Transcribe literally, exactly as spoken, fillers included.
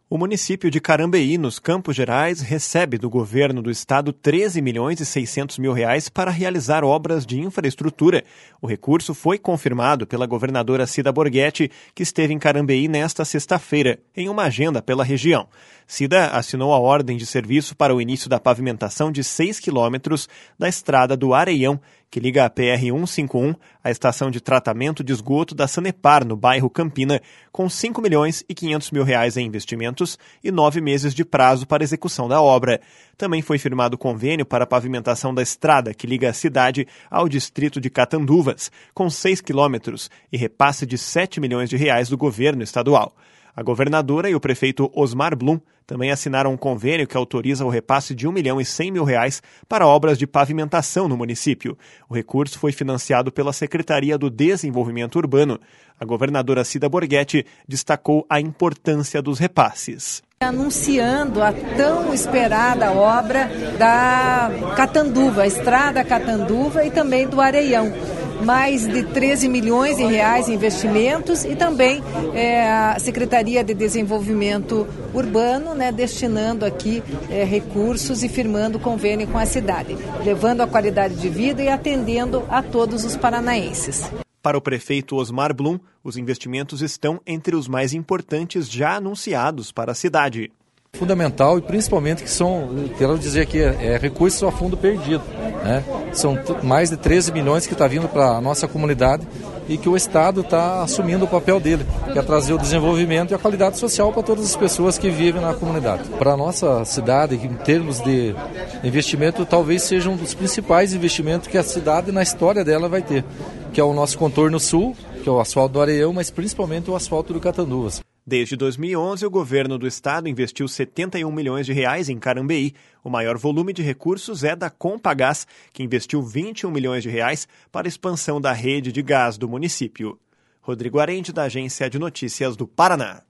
O município de Carambeí, nos Campos Gerais, recebe do governo do estado treze milhões e seiscentos mil reais para realizar obras de infraestrutura. O recurso foi confirmado pela governadora Cida Borghetti, que esteve em Carambeí nesta sexta-feira, em uma agenda pela região. Cida assinou a ordem de serviço para o início da pavimentação de seis quilômetros da estrada do Areião, que liga a P R cento e cinquenta e um à estação de tratamento de esgoto da Sanepar, no bairro Campina, com cinco milhões e quinhentos mil reais em investimentos e nove meses de prazo para execução da obra. Também foi firmado convênio para a pavimentação da estrada que liga a cidade ao distrito de Catanduvas, com seis quilômetros e repasse de sete milhões de reais do governo estadual. A governadora e o prefeito Osmar Blum também assinaram um convênio que autoriza o repasse de um milhão e cem mil reais para obras de pavimentação no município. O recurso foi financiado pela Secretaria do Desenvolvimento Urbano. A governadora Cida Borghetti destacou a importância dos repasses. Anunciando a tão esperada obra da Catanduva, a estrada Catanduva e também do Areião. Mais de treze milhões de reais em investimentos e também é, a Secretaria de Desenvolvimento Urbano, né, destinando aqui é, recursos e firmando convênio com a cidade, levando a qualidade de vida e atendendo a todos os paranaenses. Para o prefeito Osmar Blum, os investimentos estão entre os mais importantes já anunciados para a cidade. Fundamental e principalmente que são, quero dizer que é, é recursos a fundo perdido, né? São t- mais de treze milhões que está vindo para a nossa comunidade e que o Estado está assumindo o papel dele, que é trazer o desenvolvimento e a qualidade social para todas as pessoas que vivem na comunidade. Para a nossa cidade, em termos de investimento, talvez seja um dos principais investimentos que a cidade na história dela vai ter, que é o nosso contorno sul, que é o asfalto do Areião, mas principalmente o asfalto do Catanduvas. Desde dois mil e onze, o governo do estado investiu setenta e um milhões de reais em Carambeí. O maior volume de recursos é da Compagás, que investiu vinte e um milhões de reais para a expansão da rede de gás do município. Rodrigo Arente, da Agência de Notícias do Paraná.